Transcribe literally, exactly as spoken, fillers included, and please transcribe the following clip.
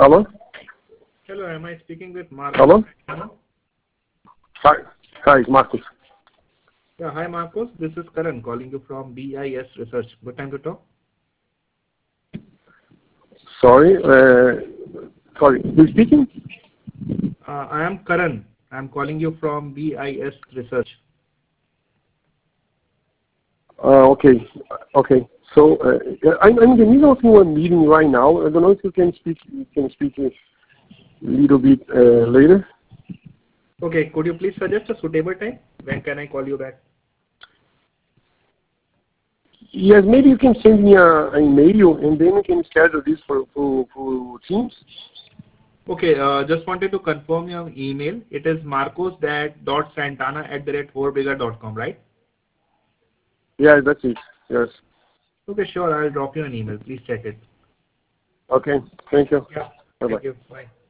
Hello? Hello, am I speaking with Marcos? Hello? Hi, hi, Marcos. Yeah, hi Marcos. This is Karan calling you from B I S Research. Good time to talk? Sorry, uh, sorry, who's speaking? Uh, I am Karan. I am calling you from B I S Research. Uh, okay, okay. So uh, I'm, I'm in the middle of a meeting right now. I don't know if you can speak. You can speak a little bit uh, later. Okay, could you please suggest a suitable time? When can I call you back? Yes, maybe you can send me a, an email and then we can schedule this for for, for Teams. Okay, uh, just wanted to confirm your email. It is marcos.santana at the rate forbigger dot com, right? Yeah, that's it. Yes. Okay, sure. I'll drop you an email. Please check it. Okay. Thank you. Yeah. Bye bye. Thank you. Bye.